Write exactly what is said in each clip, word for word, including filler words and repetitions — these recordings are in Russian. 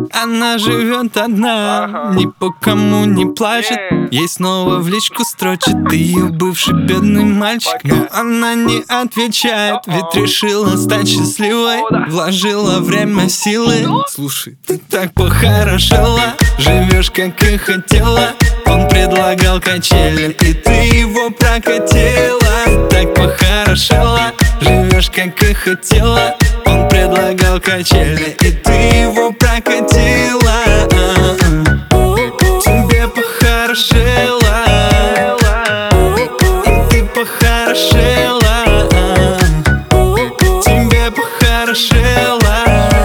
Она живет одна, ни по кому не плачет. Ей снова в личку строчит ее бывший бедный мальчик. Но она не отвечает, ведь решила стать счастливой. Вложила время, силы. Слушай, ты так похорошела, живешь как и хотела. Он предлагал качели, и ты его прокатила. Так похорошела, живешь как и хотела. Он предлагал качели, и ты его прокатила. Тебе похорошела, и ты похорошела. Тебе похорошела,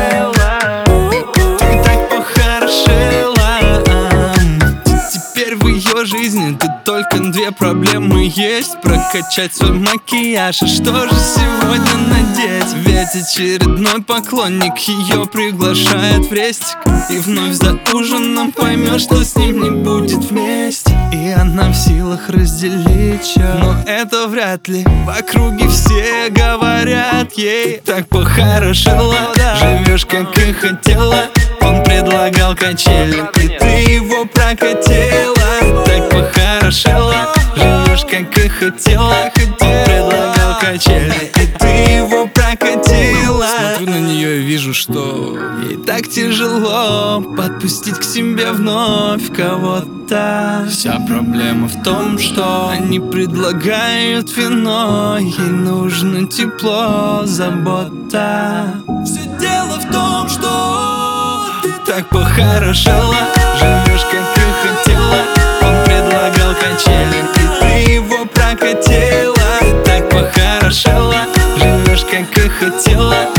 ты так похорошела. Теперь в ее жизни тут только две проблемы есть: прокачать свой макияж, а что же сегодня надеть? Ведь очередной поклонник ее приглашает в рестик, и вновь за ужином поймет, что с ним не будет вместе. И она в силах разделить чё, но это вряд ли. В округе все говорят ей: ты так похорошела, живешь как и хотела. Он предлагал качели, и ты его прокатила. Так похорошела, живешь как и хотела. Он предлагал качели, и ты его прокатила. Смотрю на нее и вижу, что ей так тяжело подпустить к себе вновь кого-то. Вся проблема в том, что они предлагают вино. Ей нужно тепло, забота. Все дело в том, что ты так похорошела, живешь как и хотела. Он предлагал качели, и ты его прокатила. Так похорошела, живешь как и хотела.